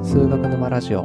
数学沼ラジオ。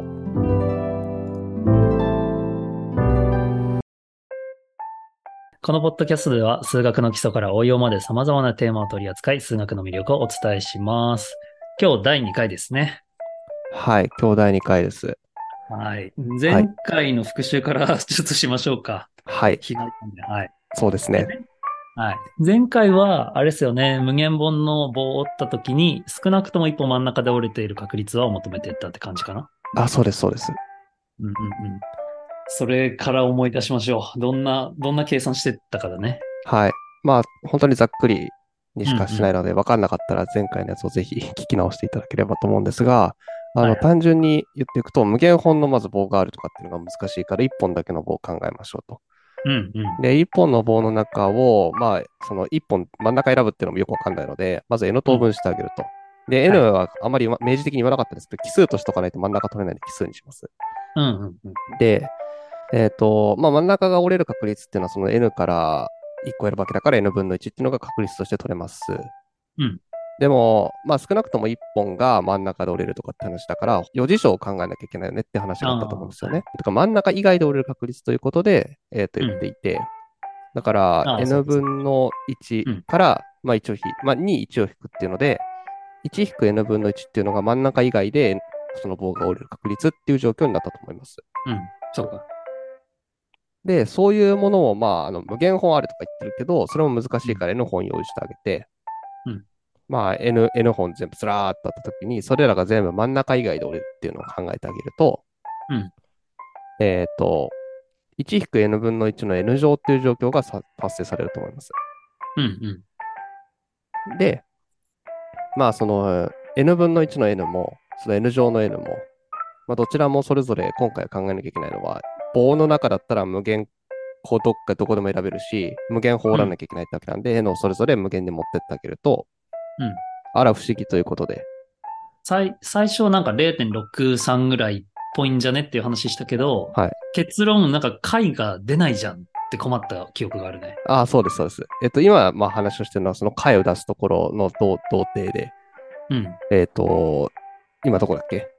このポッドキャストでは数学の基礎から応用まで様々なテーマを取り扱い、数学の魅力をお伝えします。今日第2回ですね。 はい、兄弟2回です。 はい。 はい、 前回の復習からちょっとしましょうか。 はい、 暇なんで。はい。で、 そうですね。 はい。前回は、あれですよね、無限本の棒を折った時に少なくとも一本真ん中で折れている確率を求めていったって感じかな。 あ、そうです、そうです。 うんうんうん。それから思い出しましょう。どんな計算してったかだね。 はい。まあ、本当にざっくりにしかしないうんうん。 ので、わかんなかったら前回のやつをぜひ聞き直していただければと思うんですが、 はいはい。 単純に言っていくと、無限本のまず棒があるとかっていうのが難しいから、1本だけの棒を考えましょうと。 うんうん。 で、1本の棒の中を、まあ、その1本真ん中選ぶっていうのもよくわかんないので、まず N うん。 等分してあげると。で、N はい。 はあまり明示的に言わなかったですけど、奇数としとかないと真ん中取れないんで奇数にします。 うんうんうん。 で、まあ、真ん中が折れる確率っていうのはその N から1個選ぶわけだから N 分の1っていうのが確率として取れます。 うん。 でも、まあ少なくとも1本が真ん中で折れるとかって話だから、余事象を考えなきゃいけないよねって話があったと思うんですよね。 ああ、はい。 だから真ん中以外で折れる確率ということで、言ってうん。 いて、だからああ、そう N か、そうか。 分の1 うん。 から、まあ1をまあ2、1を引くっていうので、1-N 分の1っていうのが真ん中以外でその棒が折れる確率っていう状況になったと思います。 うん。そうか。 で、そういうものを、まあ、無限本あるとか言ってるけど、それも難しうん。 いから N 本用意してあげて、 うん。 まあ、N 本全部ずらーっとあったときに、それらが全部真ん中以外で折れるっていうのを考えてあげると、 うん。 えっと、1-N 分の1の N 乗っていう状況が達成されると思います。 うん。うん。 で、まあ、その N 分の1の N も、その N 乗の N も、まあ、どちらもそれぞれ今回考えなきゃいけないのは、棒の中だったら無限こうどこでも選べるし、無限放うん。 らなきゃいけないってわけなんで、N をそれぞれ無限に持ってってあげると、 うん。 あら不思議ということで、 最初なんか0.63ぐらいっぽいんじゃねっていう話したけど、 はい。 結論なんか解が出ないじゃんって困った記憶があるね。 ああ、そうです、そうです。今、まあ話をしてるのは、その解を出すところの童貞で、 うん。 えっと、今どこだっけ？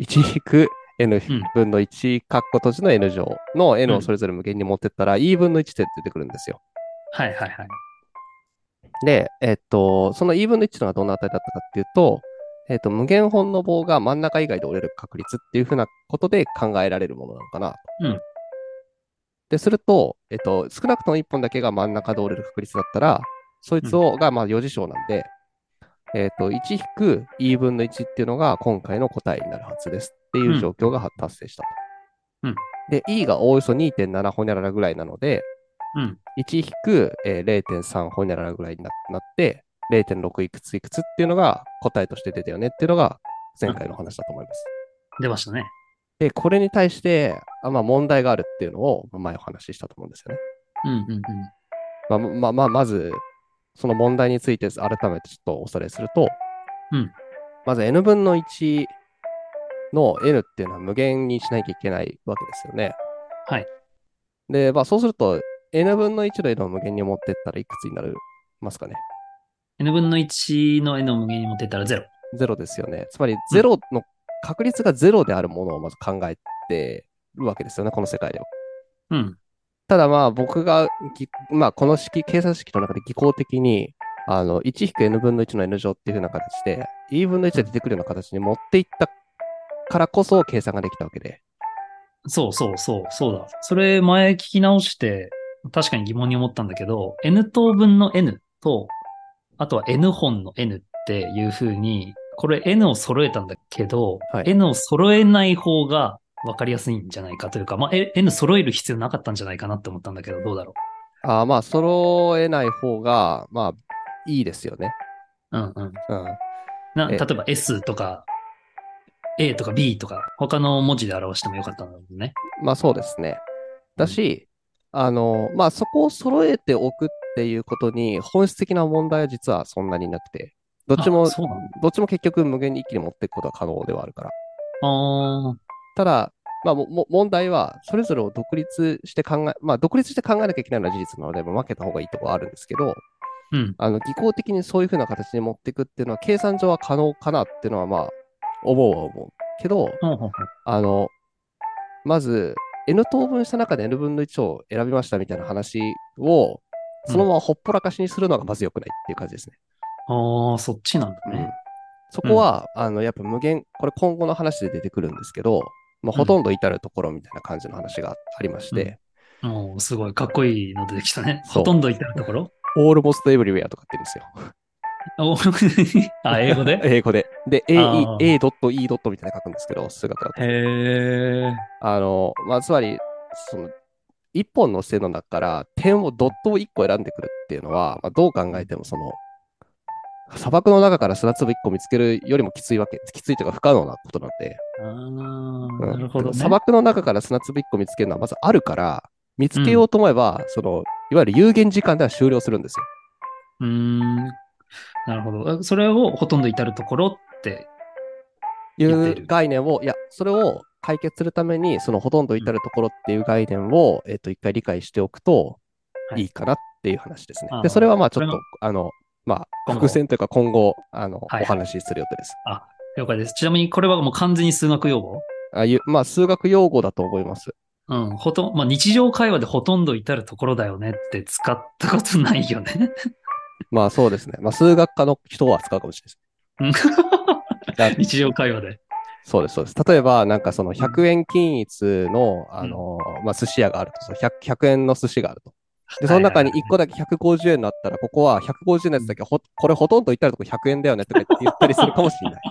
1-N うん。 分の1括弧閉じの N 乗の N うん。 をそれぞれ無限に持ってったら E 分の1って出てくるんですよ。 はいはいはい。 で、その E 分の1というのはどんな値だったかっていうと、無限本の棒が真ん中以外で折れる確率っていうふうなことで考えられるものなのかな。 うん。 で、すると、少なくとも1本だけが真ん中で折れる確率だったら、そいうん。 つが、まあ、余事象なんで、1-E 分の1っていうのが今回の答えになるはずですっていう状うん。 況が達成したと。 うん。 で、E がおおよそ2.7ホニャララぐらいなので、 うん。 1-0.3ホニャララぐらいになって、0.6いくついくつっていうのが答えとして出たよねっていうのが前うん。 回の話だと思います。 出ましたね。 で、これに対して、まあ、問題があるっていうのを前お話ししたと思うんですよね。 うん。うん。うん。 まず、その問題について改めてちょっとおさらいすると、 うん。 まず n 分の1の n っていうのは無限にしなきゃいけないわけですよね。 はい。 で、まあそうすると n 分の1の n を無限に持ってったらいくつになりますかね。 n 分の1の n を無限に持ってったら0。 0ですよね。つまりうん。 0の確率が0であるものをまず考えてるわけですよね、この世界では。 うん。 ただまあ僕がまあこの計算式の中で技巧的に、1-n 分の1の n 乗っていう風な形で、e 分の1で出てくるような形に持っていったからこそ計算ができたわけで。 そうそうそう、そうだ。それ前聞き直して、確かに疑問に思ったんだけど、n 等分の n と、あとは n 本の n っていう風に、これ n を揃えたんだけど、 はい。 n を揃えない方が分かりやすいんじゃないかというか、まあ、n 揃える必要なかったんじゃないかなって思ったんだけど、どうだろまあ揃えない方が、まあいいですよね。 う。うんうん。 うん。 例え、 えば s とか a とか b とか、他の文字で表してもよかったんだろうね。 まあそうですね。 うん。 だし、まあそこを揃えておくっていうことに本質的な問題は実はそんなになくて、どっちあ、 も、 そうなの？ どっちも結局無限に一気に持っていくことは可能ではあるから。 ああただ、まあ問題は、それぞれをまあ独立して考えなきゃいけないのは事実なので、まあ、分けた方がいいところはあるんですけど、 ー、うん。 技巧的にそういうふうな形に持っていくっていうのは、計算上は可能かなっていうのは、まあ、思うは思う。 けど、 ほうほうほう。 あの、まず N 等分した中で N 分の1を選びましたみたいな話を、 うん。 そのままほっぽらかしにするのがまず良くないっていう感じですね。 ああ、そっちなんだね。 うん。そうん。 こは、やっぱ無限、これ今後の話で出てくるんですけど、まあ、 うん。 ほとんど至るところみたいな感じの話がありましうん。 て、 おー、すごい、かっこいいの出てきたね。ほとんそう、 ど至るところ。 almost everywhere とかって言うんですよ。 おあ、英語で。 英語で。で、 ああ、 A.E. みたいな書くんですけど、数学だと。 へえ。 まあ、つまり、その、一本の線の中から点を、ドットを一個選んでくるっていうのは、まあ、どう考うん。 えても、砂漠の中から砂粒一個見つけるよりもきついわけ、きついというか不可能なことなんで、 ああ、 うん。 なるほてかどね。 砂漠の中から砂粒一個見つけるのはまずあるから、見つうん。 けようと思えば、いわゆる有限時間では終了するんですよ。 うーん。なるほど。それをほとんど至るところっていう言っている。 概念を、いや、それを解決するために、そのほとんどうん。 至るところっていう概念を、一回理解しておくとはい。 いいかなっていう話ですね。で、それああ、 はまあちょっと、 これがまあ、 今後。 伏線というか今後、 はいはい。 お話しする予定です。 あ、了解です。ちなみにこれはもう完全に数学用語。 まあ、数学用語だと思います。 うん。まあ、日常会話でほとんど至るところだよねって使ったことないよね。 まあ、そうですね。まあ、数学科の人は使うかもしれないです。 うん。 だ日常会話で。 そうです、そうです。例えば、なんかそのうん。 100円均一の、 うん。 まあ、寿司屋があると、100円の寿司があると。で、その中にはいはいはい。 1個だけ150円のあったら、ここは150円のやつだけこれほとんど言ったらとこ100円だよねとか言ったりするかもしれない。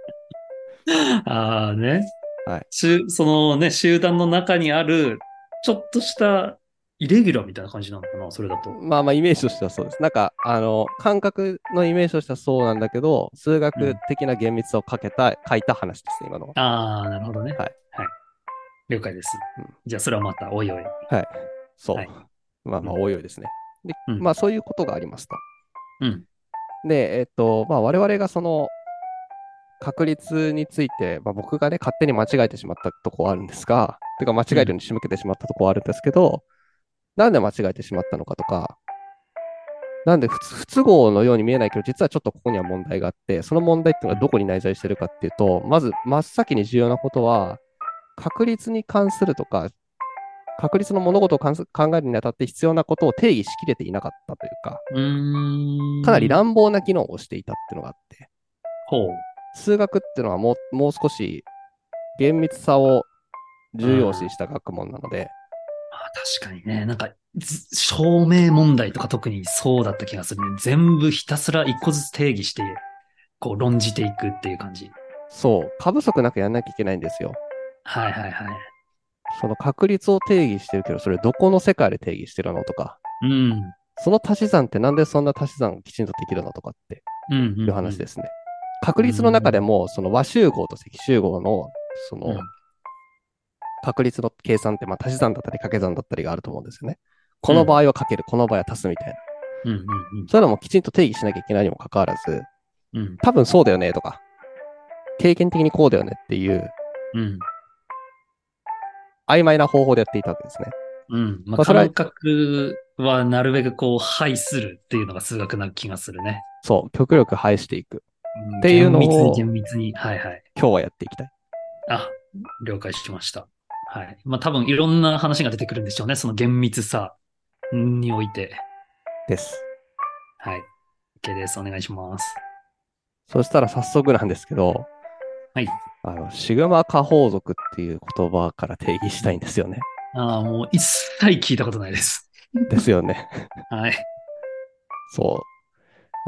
ああね。 はい。 そのね、集団の中にある、ちょっとしたイレギュラーみたいな感じなのかな、それだと。 まあまあ、イメージとしてはそうです。なんか、感覚のイメージとしてはそうなんだけど、数学うん。 的な厳密さを書いた話ですね、今のは。 ああ、なるほどね。 はい。 はい。了解です。 うん。 じゃあ、それはまた、おいおい。 はい。そはい。 う。まあまあ、 うん。 おいおいですね。で、 うん。 まあ、そういうことがありますと。 うん。 で、まあ、我々がその確率について、まあ、僕がね、勝手に間違えてしまったとこはあるんですが、てか間違えるよううん。 に仕向けてしまったとこはあるんですけど、なんで間違えてしまったのかとか、なんで不都合のように見えないけど、実はちょっとここには問題があって、その問題っていうのはどこに内在してるかっていうと、まず真っ先に重要なことは、確率に関するとか、確率の物事を考えるにあたって必要なことを定義しきれていなかったというか、 うかなりーん。 乱暴な機能をしていたっていうのがあって、 ほう。 数学っていうのはもう少し厳密さをうん。 重要視あ、 した学問なので、 確かにね。なんか、証明問題とか特にそうだった気がするね。全部ひたすら一個ずつ定義して、こう論じていくっていう感じ。 そう、過不足なくやんなきゃいけないんですよ。 はいはいはい。 その確率を定義してるけど、それどこの世界で定義してるのとか、 うん。 その足し算ってなんでそんな足し算をきちんとできるのとかってうんういうんうん。 話ですね。確う率の中でん。 も、その和集合と積集合の、そのうん。 確率の計算って、まあ足し算だったり掛け算だったりがあると思うんですよね。こうん。 の場合はかける、この場合は足すみたいな。 うんうんうん。 そういうのもきちんと定義しなきゃいけないにもかかわらず、 うん。 多分そうだよねとか、経験的にこうだよねっていううん。 曖昧な方法でやっていたわけですね。 うん。まあ、 まあ、それは、 感覚はなるべくこう、排するっていうのが数学な気がするね。 そう、極力排していくっうん、 ていう厳密にのを厳密に。はいはい。 今日はやっていきたいあ、了解しました。はい。まあ、多分いろんな話が出てくるんでしょうね。その厳密さにおいて。 です。 はい。OK です。お願いします。 そしたら早速なんですけど、 はい。 シグマ下方族っていう言葉から定義したいんですよね。 ああ、もう一切聞いたことないです。 ですよね。 はい。 そう。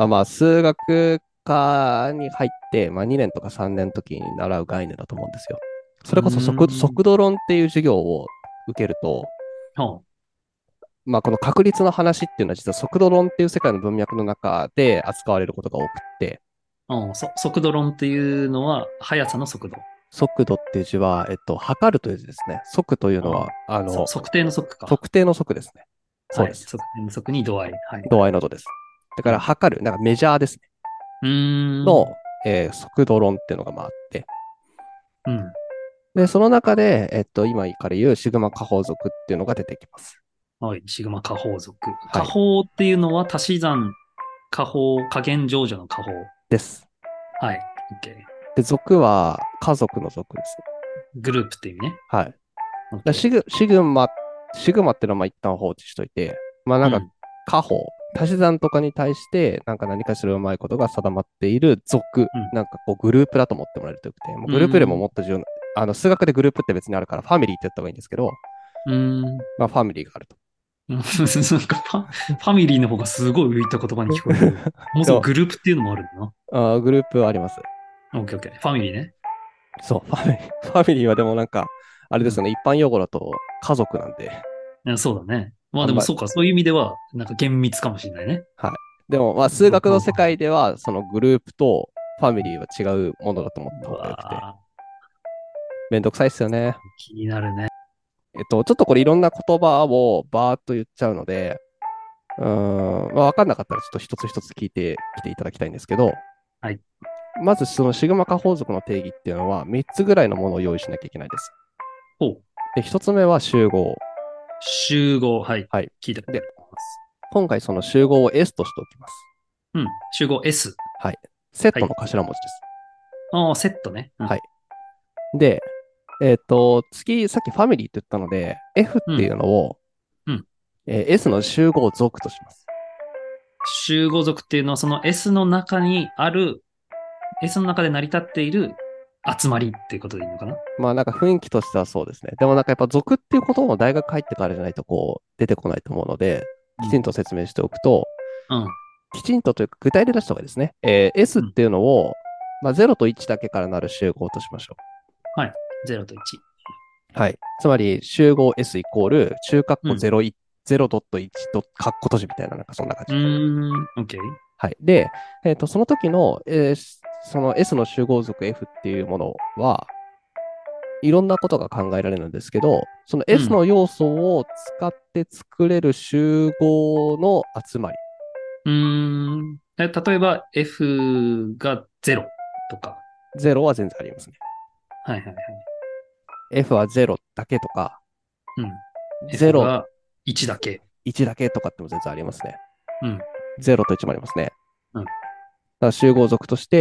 まあ、数学科に入って、まあ、2年とか3年の時に習う概念だと思うんですよ。 うーそれこそん。 速度論っていう授業を受けると、 ほまあ、この確率の話っていうのは実は速度論っていう世界の文脈の中で扱われることが多くって、 う。うん、速度論っていうのは、速さの速度。 速度っていう字は、測るという字ですね。速というのは、 ああ、測定の速か。 測定の速ですね。そうはい。 です。 測定の速に度合い。はい。 度合いの度です。だから、 うん。 測る、なんかメジャーですね。 うーん。 の、速度論っていうのがまああって、 うん。 で、その中で、今から言うシグマ下方族っていうのが出てきます。 はい。シグマ加法属。加はい。 法っていうのは足し算、加法、加減乗除の加法。 です。 はい。OK。 で、族は家族の族です。 グループって意味ね。 はい。だ OK。 シグマっていうのはまあ一旦放置しといて、まあなんかうん。 家宝、足し算とかに対してなんか何かしらうまいことが定まっている族、 うん。 なんかこうグループだと思ってもらえるとよくて、もううグループよりもーん。 もっと重要な、数学でグループって別にあるからファミリーって言った方がいいんですけど、 うーん。 まあファミリーがあると。 なんかファミリーの方がすごい浮いた言葉に聞こえるけど、もうでも、 すぐグループっていうのもあるんだな。 グループはあります。 オッケーオッケー。ファミリーね。 そう、ファミリーはでもなんか、あれうん。 ですよね、一般用語だと家族なんで、 いやそうだね。まああんま、 でもそうか、そういう意味では、なんか厳密かもしれないね。 はい。でも、まあ、数学の世界うでは、そのグループとファミリーは違うものだと思った方がよくて、 わめんどくさいっすよね。 ー、気になるね。 ちょっとこれいろんな言葉をバーっと言っちゃうので、まあ、わかんなかったらちょっと一つ一つ聞いてきていただきたいんですけど、 はい。 まずそのシグマ化法則の定義っていうのは3つぐらいのものを用意しなきゃいけないです。 ほう。 で、1つ目は集合。 集合。はい。 はい。 聞いたことあで、 ります。 今回その集合を S としておきます。 うん。集合 S。 はい。セットのはい。 頭文字です。 ああ、セットね。うん。 はい。で、次、さっきファミリーって言ったので、F っていうん。 うのを、 うん。 S の集合属とします。 集合族っていうのはその S の中にある、S の中で成り立っている集まりっていうことでいいのかな？ まあなんか雰囲気としてはそうですね。でもなんかやっぱ属っていうことも大学入ってからじゃないとこう出てこないと思うので、 うん。 きちんと説明しておくと、 うん。 きちんとというか具体で出した方がいいですね。S っうん。 ていうのを、まあ、0と1だけからなる集合としましょはい。0と1。 う。はい。つまり集合 S イコール中括弧うん。 0.1と括弧閉じみたいななんかそんな感うじ。 ーん。OK。 はい。で、その時の、その S の集合属 F っていうものは、いろんなことが考えられるんですけど、そのう S ん。 の要素を使って作れる集合の集まり。 うーん。例えば F が0とか。 0は全然ありますね。 はいはいはい。 F は0だけとか、 うん。F 0、 が1だけ。 1だけとかっても全然ありますね。 うん。 0と1もありますね。だかうん。 ら集合属として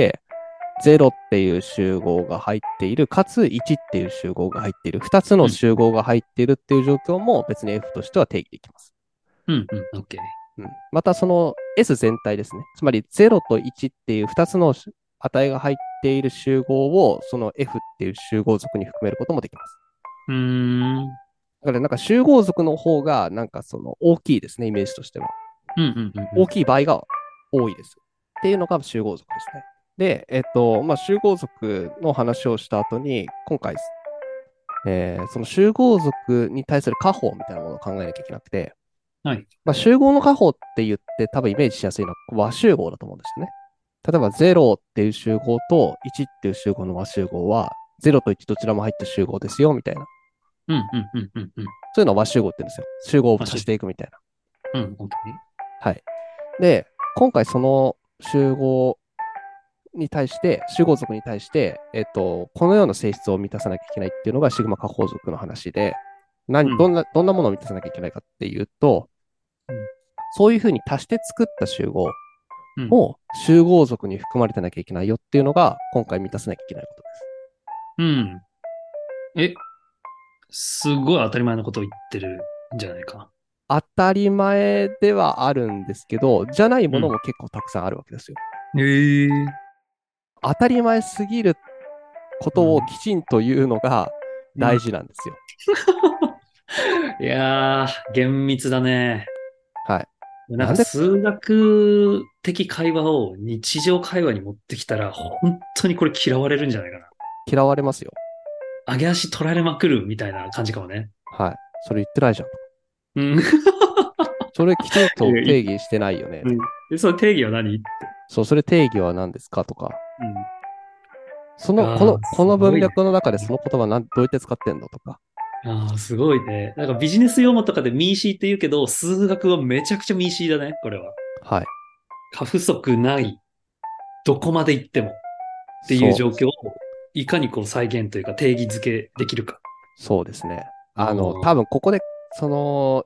、0っていう集合が入っている、かつ1っていう集合が入っている、2つのうん。 集合が入っているっていう状況も別に F としては定義できます。 うん。うん。OK。 うん、またその S 全体ですね。つまり0と1っていう2つの値が入っている集合をその F っていう集合属に含めることもできます。 うーん。 だからなんか集合属の方がなんかその大きいですね、イメージとしては。 うん。うん。うん。うん。 大きい場合が多いです。っていうのが集合属ですね。で、まあ、集合属の話をした後に、今回、その集合属に対する家宝みたいなものを考えなきゃいけなくて、 はい。 まあ、集合の家宝って言って多分イメージしやすいのは和集合だと思うんですよね。例えば0っていう集合と1っていう集合の和集合は0と1どちらも入った集合ですよみたいな。 うん。うん。うん。うん。うん。 そういうのを和集合って言うんですよ。集合を足しマシ。 ていくみたいな。 うん。OK。 はい。で、今回その集合に対して、集合属に対して、このような性質を満たさなきゃいけないっていうのがシグマ加法属の話で、 うん。 どんなものを満たさなきゃいけないかっていうと、 うん。 そういうふうに足して作った集合うん。 も集合属に含まれてなきゃいけないよっていうのが、今回満たさなきゃいけないことです。 うん。え、すごい当たり前のことを言ってるんじゃないか。 当たり前ではあるんですけど、じゃないものうん。 も結構たくさんあるわけですよ。 ええ。 当たり前すぎることをうん。 きちんと言うのがうん。 大事なんですよ。 いやー、厳密だね。 はい。 なんかなんで数学的会話を日常会話に持ってきたら、本当にこれ嫌われるんじゃないかな。 嫌われますよ。 上げ足取られまくるみたいな感じかもね。 はい。それ言ってないじゃん。 うん。 それきちんとい定義してないよね。 うん。で、その定義は何って。 そう、それ定義は何ですかとか、 うん。 こああ、すの文ごいね。 脈の中でその言葉どうやって使ってんのとか、 ああ、すごいね。なんかビジネス用語とかでミーシーって言うけど、数学はめちゃくちゃミーシーだね、これは。 はい。 過不足ない、どこまで行ってもっていうそう、 状況をいかにこう再現定義づけできるか。 そうですね。 ああ、 多分ここで、今、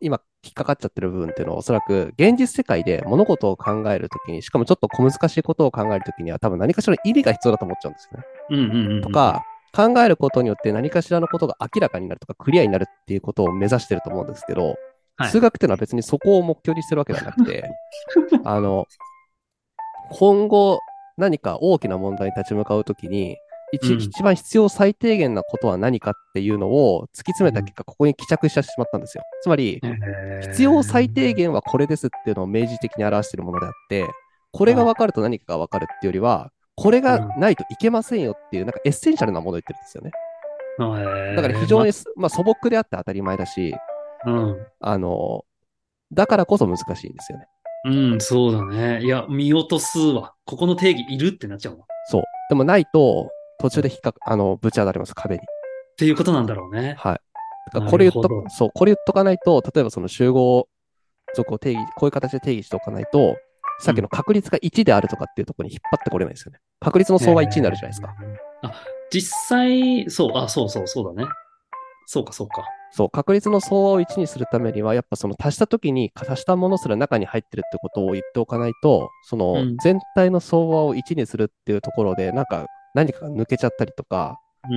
引っかかっちゃってる部分っていうのは、おそらく現実世界で物事を考えるときに、しかもちょっと小難しいことを考えるときには、多分何かしらの意味が必要だと思っちゃうんですよね。 うんうんうんうんうん。 とか、考えることによって何かしらのことが明らかになるとか、クリアになるっていうことを目指してると思うんですけど、 はい。 数学っていうのは別にそこを目標にしてるわけではなくて、あの、今後何か大きな問題に立ち向かうときに、 うん。 一番必要最低限なことは何かっていうのを突き詰めうん。 た結果、ここに帰着してしまったんですよ。つまり、必要最低ー、 限はこれですっていうのを明示的に表しているものであって、これが分あ、 かると何かが分かるっていうよりは、これがうん。 ないといけませんよっていう、なんかエッセンシャルなものを言ってるんですよね。だから非常ま、 にまあ、素朴であって当たり前だし、 うん。 あの、だからこそ難しいんですよね。 うん、そうだね。いや、見落とすわ。ここの定義いるってなっちゃうわ。 そう。でもないと、途うん。っ中でぶち当たります、壁に。 ていうことなんだろうね。 はい。だからなるほど。 これ言っとかないと、例えばその集合属をこういう形で定義しておかないと、さうん。 っきの確率が1であるとかっていうところに引っ張ってこれないですよね。確率のえ相は1になるじゃないですか。 あ、実際、そう、そうだね。そうか、そうか。 そう、確率の相和を1にするためには、やっぱその足したときに足したものすら中に入ってるってことを言っておかないと、そのうん。 全体の相和を1にするっていうところで、なんか何かが抜けちゃったりとか、 うん。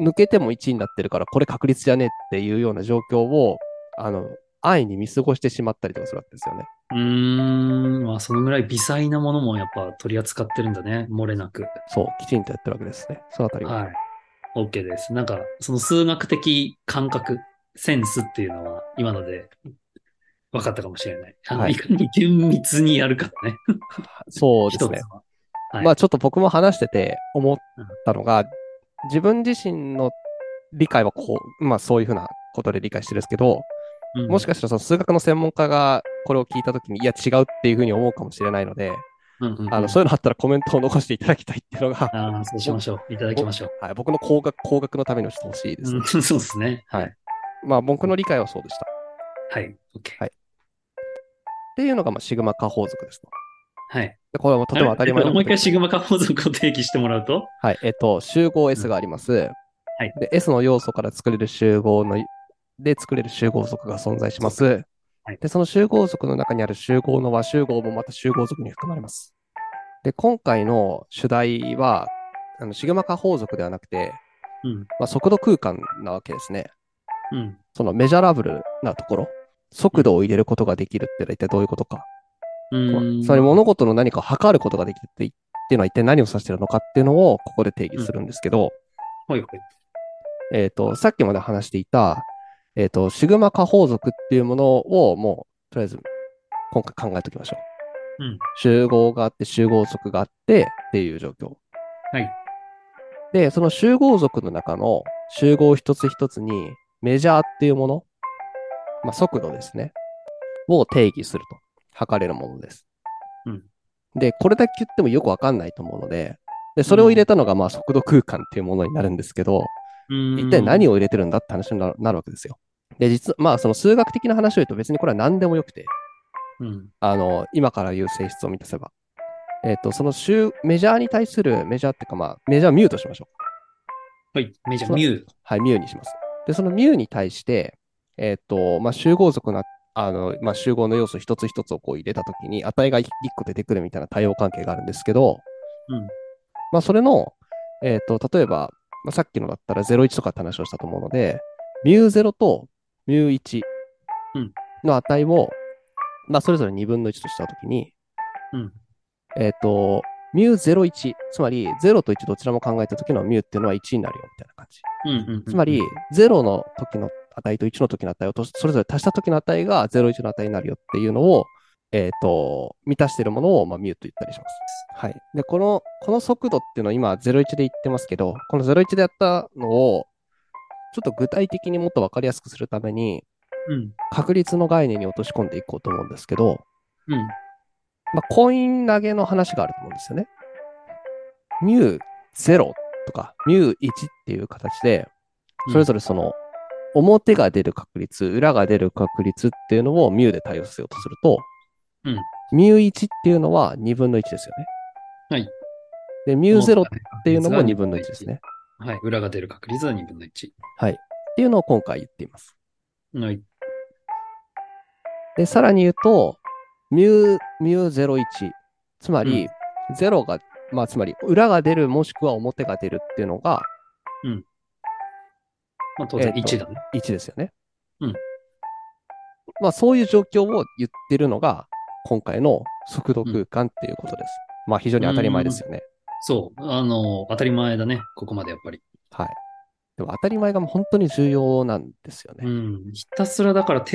抜けても1になってるから、これ確率じゃねっていうような状況を、あの、安易に見過ごしてしまったりとかするわけですよね。 うーん。まあ、そのぐらい微細なものもやっぱ取り扱ってるんだね。漏れなく。 そう、きちんとやってるわけですね。そのあたりは。 はい。OK です。なんか、その数学的感覚、センスっていうのは今ので分かったかもしれない。 はい。 いかに厳密にやるかだね。 そうですね。 一つは。はい。 まあちょっと僕も話してて思っうん。 たのが、自分自身の理解はまあそういうふうなことで理解してるんですけど、 うん。 もしかしたらその数学の専門家がこれを聞いたときに、いや違うっていうふうに思うかもしれないので、 うん。うん。うん。 そういうのあったらコメントを残していただきたいっていうのが、 ああ、そうし僕、 ましょう。いただきましょはい、僕の工学のためにしてほしいでう。 すね。 うん、そうですね。ははい。 い。 まあ僕の理解はそうでした。 はい。OK。 はい。っていうのがまあシグマ化法則ですと。 はい。 でこれはもうとても当たり前のもう一回ことですね。 シグマ化法則を定義してもらうと。 はい。集合う S ん。 があります。 はい。 で、S の要素から作れる集合則が存在しまそう。 す。 はい。 で、その集合則の中にある集合の和集合もまた集合則に含まれます。で、今回の主題は、シグマ化法則ではなくて、 うん。 まあ、速度空間なわけですね。 うん。 そのメジャラブルなところ、 うん。 速度を入れることができるってのは一体どういうことか。 うつまりーん。 物事の何かを測ることができるっていうのは一体何を指しているのかっていうのをここで定義うん。 するんですけど、 はいはい。 さっきまで話していた、シグマ化法則っていうものをもう、とりあえず今回考えておきましょう。 うん。 集合があって、集合則があってっていう状況。 はい。 で、その集合則の中の集合一つ一つにメジャーっていうもの、まあ、速度ですね、を定義すると。測れるものです。 うん。 で、これだけ言ってもよくわかんないと思うので、それを入れうん。 たのがまあ速度空間っていうものになるんですけど、 う一体ーん。 何を入れてるんだって話になるわけですよ。で、まあその数学的な話を言うと別にこれは何でもよくて、 うん。 今から言う性質を満たせば。そのメジャーに対するメジャーっていうかまあ、メジャーミューとしましょう。 はい。メジャー、 その、 ミュー。 はい、ミューにします。で、そのミューに対して、まあ、集合則な、まあ、集合の要素一つ一つをこう入れたときに、値が1個出てくるみたいな対応関係があるんですけど、 うん。 まあ、それの、例えば、まあ、さっきのだったら01とかって話をしたと思うので、ミュー0とミュー1 うん。 の値を、まあ、それぞれ2分の1としたときに、 うん。 えっと、ミュー01、つまり0と1どちらも考えたときのミューっていうのは1になるよみたいな感じ。 うん。うん。うん。うつまり、 ん。 0の時の値と1の時の値をそれぞれ足した時の値が01の値になるよっていうのを、満たしているものを、まあ、ミューと言ったりします。はい。で、この速度っていうのを今01で言ってますけど、この01でやったのを、ちょっと具体的にもっとわかりやすくするために、 うん。 確率の概念に落とし込んでいこうと思うんですけど、 うん。 まあ、コイン投げの話があると思うんですよね。ミュー0とか、ミュー1っていう形で、それうん。 ぞれその表が出る確率、裏が出る確率っていうのをミューで対応させようとすると、 うん。 ミュー1っていうのは2分の1ですよね。 はい。 で、ミュー0っ表が出る確ていうのも率が 2 2分の分の1です 1。 ね。 はい。裏が出る確率は2分の1。 はい。っていうのを今回言っています。 はい。 で、さらに言うと、μ01、つまり、0が、まあ、つまり、裏が出るもしくは表が出るっていうのが、 うん。まあ当然1だね。 1ですよね。 うん。 まあ、そういう状況を言ってるのが、今回の速度うん。 空間っていうことです。まあ、非常うに当たり前でーん。 すよね。 そう。当たり前だね。ここまでやっぱり。 はい。でも当たり前が本当に重要なんですよね。 うん。ひたすらだから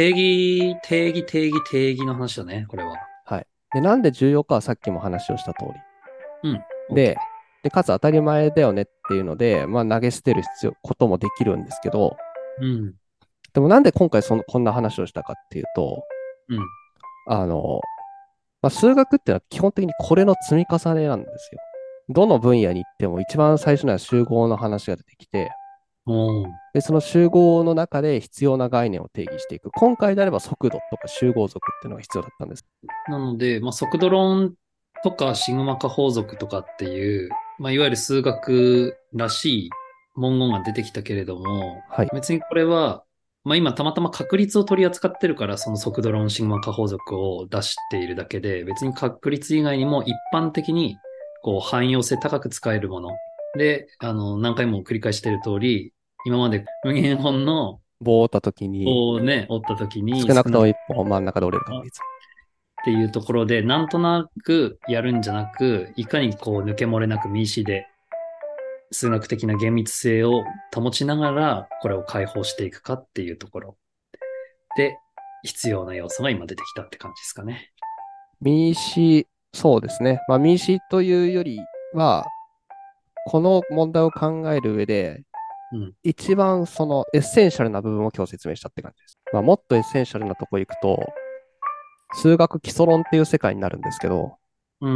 定義の話だね。これは。 はい。で、なんで重要かはさっきも話をした通うん。 り。 OK。 かつ当たり前だよねっていうので、まあ投げ捨てることもできるんですけど、 うん。 でもなんで今回こんな話をしたかっていうと、 うん。 あの、まあ、数学っていうのは基本的にこれの積み重ねなんですよ。どの分野に行っても一番最初には集合の話が出てきて、 おー。 で、その集合の中で必要な概念を定義していく。今回であれば速度とか集合則っていうのが必要だったんです。 なので、まあ、速度論とかシグマ化法則とかっていう、まあ、いわゆる数学らしい文言が出てきたけれども、 はい。 別にこれは、まあ、今たまたま確率を取り扱ってるから、その速度論シグマ化法則を出しているだけで、別に確率以外にも一般的に、こう、汎用性高く使えるもの。で、何回も繰り返している通り、今まで無限本の棒を折った時に、 をね、折った時に少なくとも少なく一本真ん中で折れる確率。 っていうところで、なんとなくやるんじゃなく、いかにこう抜け漏れなくミーシーで数学的な厳密性を保ちながら、これを解放していくかっていうところで、必要な要素が今出てきたって感じですかね。 ミーシー、そうですね。まあ、ミーシーというよりは、この問題を考える上で、 うん。 一番そのエッセンシャルな部分を今日説明したって感じです。まあ、もっとエッセンシャルなとこ行くと、数学基礎論っていう世界になるんですけど、 うん。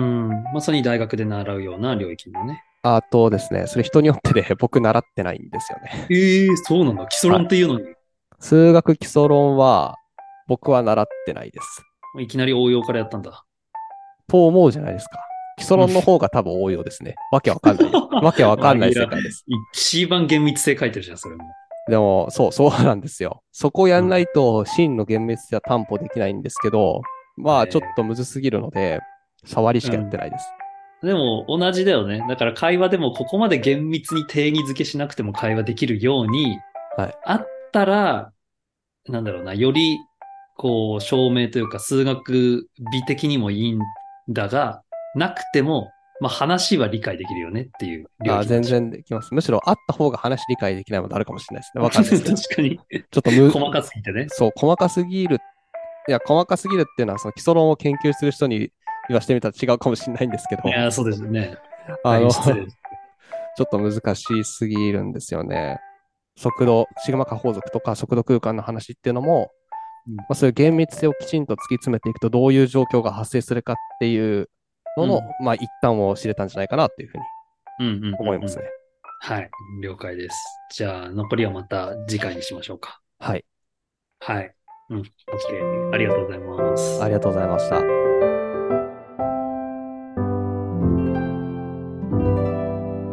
まさに大学で習うような領域のね。 あとですね、それ人によってで僕習ってないんですよね。 ええそうなんだ。基礎はい。 論っていうのに、 数学基礎論は僕は習ってないです。 いきなり応用からやったんだ。 と思うじゃないですか。基礎うん。 論の方が多分応用ですね。わけわかんない。わけわかんない紛ら、 世界です。 一番厳密性書いてるじゃん、それも。 でも、そうなんですよ。そこをやんなうん。 いと真の厳密性は担保できないんですけど、まあちょっとむずすぎるので、触りしかやってうん。 ないです。 でも同じだよね。だから会話でもここまで厳密に定義づけしなくても会話できるように、 はい。 あったら、なんだろうな、より、こう、証明というか数学美的にもいいんだが、なくても、まあ話は理解できるよねっていう領域なん全でしょ。 然できます。むしろあった方が話理解できないものあるかもしれないですね。わかんないですけど。 確かに。 ちょっと細かすぎてね。 そう、細かすぎる。いや、細かすぎるっていうのは、その基礎論を研究する人に言わしてみたら違うかもしれないんですけど、 いや、そうですね。大あの、 変失礼です。 ちょっと難しすぎるんですよね。シグマ化法則とか速度空間の話っていうのも、 うんまあ、そういう厳密性をきちんと突き詰めていくと、どういう状況が発生するかっていうのの、 うん。 まあ、一端を知れたんじゃないかなっていうふうにうんうんうんうん。 思いますね。 はい。了解です。じゃあ、残りはまた次回にしましょうか。 はい。 はい。うん。OK。ありがとうございます。 ありがとうございました。